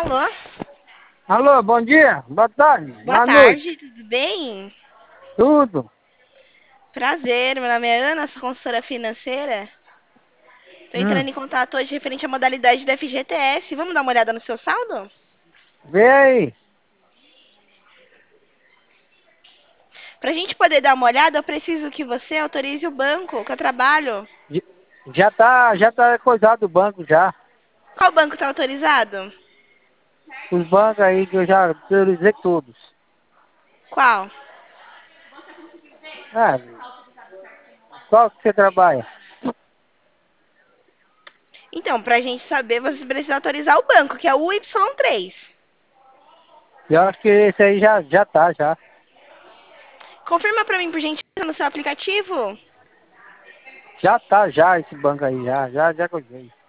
Alô? Alô, bom dia, boa tarde, Boa boa noite, tarde, tudo bem? tudo. Prazer, meu nome é Ana, sou consultora financeira. Estou Hum, entrando em contato hoje referente à modalidade da FGTS. Vamos dar uma olhada no seu saldo? Vê aí, Para a gente poder dar uma olhada, eu preciso que você autorize o banco que eu trabalho. j- já tá coisado o banco já. Qual banco está autorizado? Os bancos aí que eu já priorizei todos. Qual? Ah, qual que você trabalha? Então, para a gente saber, você precisa autorizar o banco, que é o Y3. Eu acho que esse aí já tá, já. Confirma para mim, por gentileza, no seu aplicativo. Já tá, já, esse banco aí, já coisei.